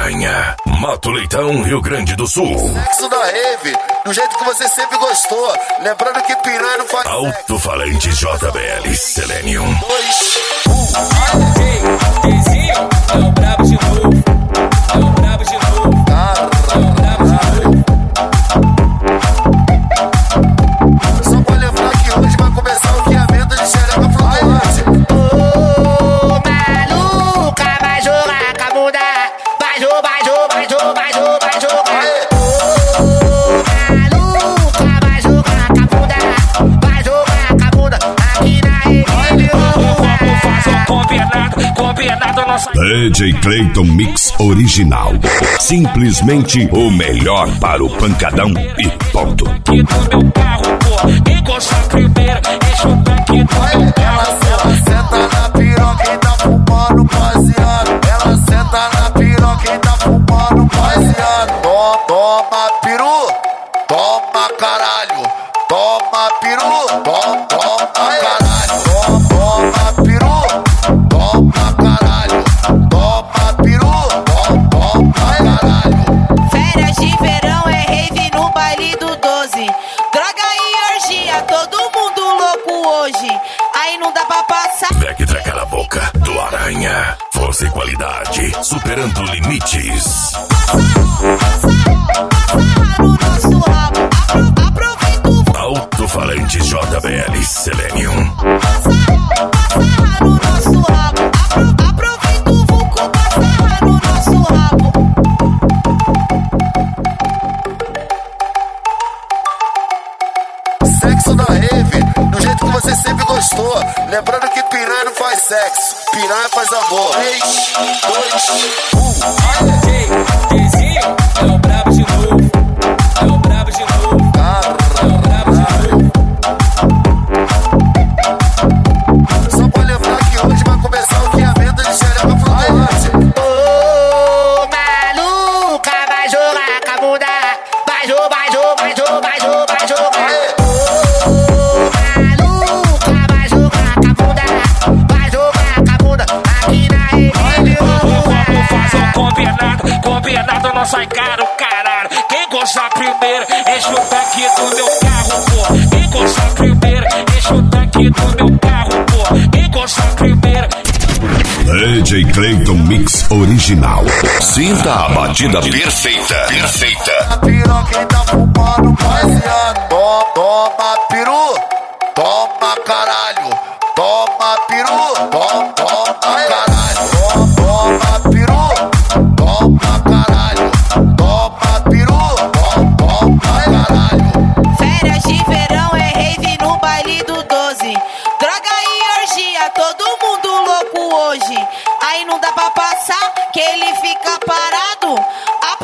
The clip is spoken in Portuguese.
Aranha, Mato Leitão, Rio Grande do Sul. Sexo da rave, do jeito que você sempre gostou. Lembrando que piranha não faz Alto-falante JBL Selenium. 2, 1. Dezinho, é o brabo de novo. É o brabo de novo. É o brabo de novo. Só pra lembrar que hoje vai começar o guiamento de xereca flutuante. Ô, maluca, vai jogar com a bunda. Vai jogar, vai jogar, vai jogar, vai jogar, vai jogar. Ô, maluca, vai jogar com a bunda. Vai jogar com a bunda. Aqui na rede, Vamos fazer um combinado nossa. DJ Clayton Mix Original. Simplesmente o melhor para o pancadão e ponto. Aqui do meu carro, pô. Quem gosta primeiro, enche o tanque do meu carro, pô. Ela senta na piroca e tá fumando baseado. Ela senta na piroca e tá fumando baseado. Toma peru, toma caralho. Toma peru, toma caralho. Toma peru, toma caralho. Toma peru, toma caralho. Férias de verão é rave no baile do 12. Droga e orgia, todo mundo louco hoje. Aí não dá pra passar. Vectra cala boca do Aranha. Força e qualidade, superando limites. Passa no nosso rabo. Aproveita o Alto-falante JBL Selenium. passa no nosso rabo. Aproveita o vulco, passa no nosso rabo. Sexo da rave, do jeito que você sempre gostou. Lembrando que piranha não faz sexo, piranha faz amor. 3, 2, 1. Dezinho, é o brabo de novo. É o brabo de novo. É o brabo de novo. Só pra lembrar que hoje vai começar o guiamento de xereca flutuante. Ô, maluca, vai jogar com a bunda. Vai jogar, vai jogar, vai jogar, vai jogar, vai jogar. Ô, maluca, vai jogar com a bunda. Vai jogar com a bunda. Aqui na rede, Vamos fazer um combinado não sai caro, caralho. Quem gostar primeiro, enche o tanque do meu carro, pô. Quem gostar primeiro, enche o tanque do meu carro, pô. Quem gostar primeiro. DJ Clayton Mix Original. Sinta a batida perfeita. Perfeita. A piroca e tá fumando baseado. Toma peru, toma caralho. Toma peru, toma caralho. Toma peru, toma caralho. Toma peru, toma caralho. Férias de verão é rave no baile do 12. Droga e orgia, todo mundo louco hoje. Aí não dá pra passar, que ele fica parado.